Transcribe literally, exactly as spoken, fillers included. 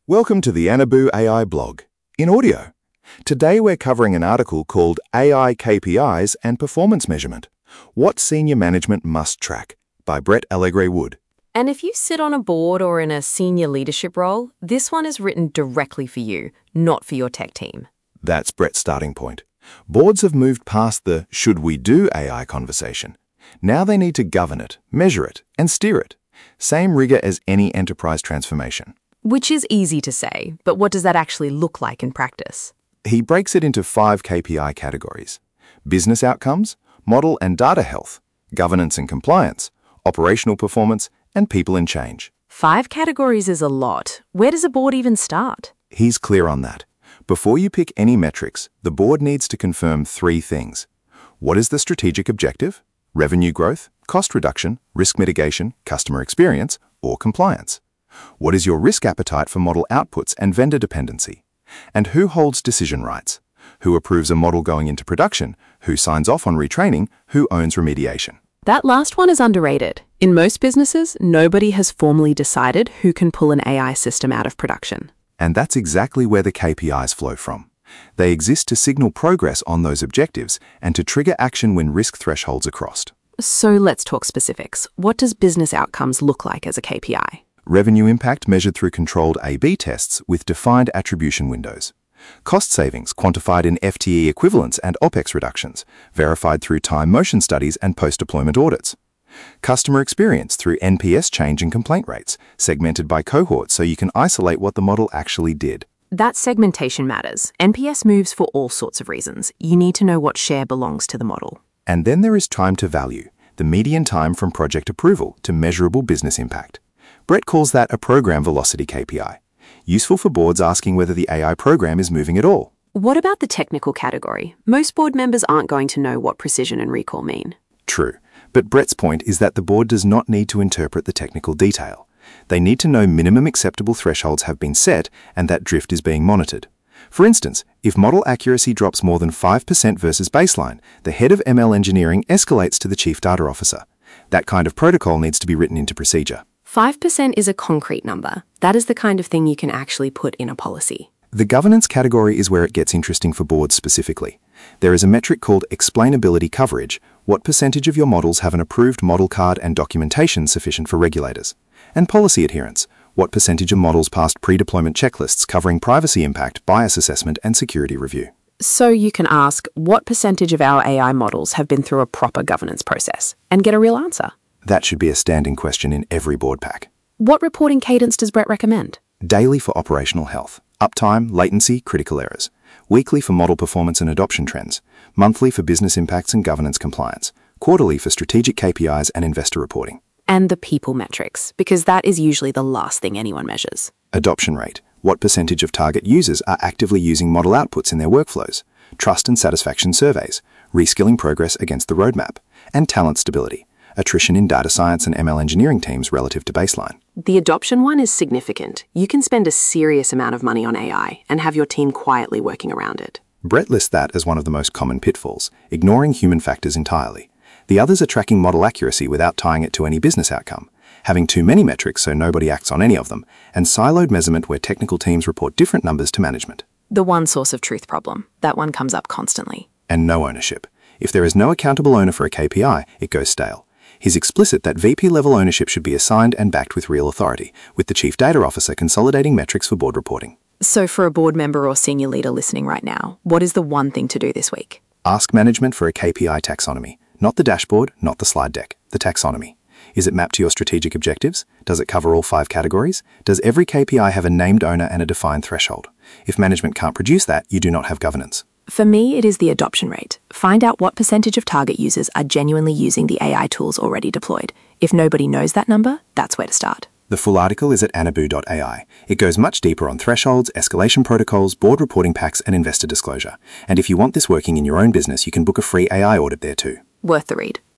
Welcome to the Anabu A I blog, in audio. Today we're covering an article called A I K P Is and Performance Measurement: What Senior Management Must Track by Brett Allegre Wood. And if you sit on a board or in a senior leadership role, this one is written directly for you, not for your tech team. That's Brett's starting point. Boards have moved past the should we do A I conversation. Now they need to govern it, measure it, and steer it. Same rigor as any enterprise transformation. Which is easy to say, but what does that actually look like in practice? He breaks it into five K P I categories: business outcomes, model and data health, governance and compliance, operational performance, and people and change. Five categories is a lot. Where does a board even start? He's clear on that. Before you pick any metrics, the board needs to confirm three things. What is the strategic objective? Revenue growth, cost reduction, risk mitigation, customer experience, or compliance? What is your risk appetite for model outputs and vendor dependency? And who holds decision rights? Who approves a model going into production? Who signs off on retraining? Who owns remediation? That last one is underrated. In most businesses, nobody has formally decided who can pull an A I system out of production. And that's exactly where the K P Is flow from. They exist to signal progress on those objectives and to trigger action when risk thresholds are crossed. So let's talk specifics. What does business outcomes look like as a K P I? Revenue impact measured through controlled A B tests with defined attribution windows. Cost savings quantified in F T E equivalents and OPEX reductions, verified through time motion studies and post-deployment audits. Customer experience through N P S change and complaint rates, segmented by cohort so you can isolate what the model actually did. That segmentation matters. N P S moves for all sorts of reasons. You need to know what share belongs to the model. And then there is time to value, the median time from project approval to measurable business impact. Brett calls that a program velocity K P I, useful for boards asking whether the A I program is moving at all. What about the technical category? Most board members aren't going to know what precision and recall mean. True, but Brett's point is that the board does not need to interpret the technical detail. They need to know minimum acceptable thresholds have been set and that drift is being monitored. For instance, if model accuracy drops more than five percent versus baseline, the head of M L engineering escalates to the chief data officer. That kind of protocol needs to be written into procedure. five percent is a concrete number. That is the kind of thing you can actually put in a policy. The governance category is where it gets interesting for boards specifically. There is a metric called explainability coverage. What percentage of your models have an approved model card and documentation sufficient for regulators? And policy adherence. What percentage of models passed pre-deployment checklists covering privacy impact, bias assessment, and security review? So you can ask, what percentage of our A I models have been through a proper governance process, and get a real answer. That should be a standing question in every board pack. What reporting cadence does Brett recommend? Daily for operational health, uptime, latency, critical errors. Weekly for model performance and adoption trends. Monthly for business impacts and governance compliance. Quarterly for strategic K P Is and investor reporting. And the people metrics, because that is usually the last thing anyone measures. Adoption rate. What percentage of target users are actively using model outputs in their workflows? Trust and satisfaction surveys. Reskilling progress against the roadmap. And talent stability. Attrition in data science and M L engineering teams relative to baseline. The adoption one is significant. You can spend a serious amount of money on A I and have your team quietly working around it. Brett lists that as one of the most common pitfalls, ignoring human factors entirely. The others are tracking model accuracy without tying it to any business outcome, having too many metrics so nobody acts on any of them, and siloed measurement where technical teams report different numbers to management. The one source of truth problem. That one comes up constantly. And no ownership. If there is no accountable owner for a K P I, it goes stale. He's explicit that V P-level ownership should be assigned and backed with real authority, with the Chief Data Officer consolidating metrics for board reporting. So for a board member or senior leader listening right now, what is the one thing to do this week? Ask management for a K P I taxonomy. Not the dashboard, not the slide deck, the taxonomy. Is it mapped to your strategic objectives? Does it cover all five categories? Does every K P I have a named owner and a defined threshold? If management can't produce that, you do not have governance. For me, it is the adoption rate. Find out what percentage of target users are genuinely using the A I tools already deployed. If nobody knows that number, that's where to start. The full article is at anabu dot A I. It goes much deeper on thresholds, escalation protocols, board reporting packs, and investor disclosure. And if you want this working in your own business, you can book a free A I audit there too. Worth the read.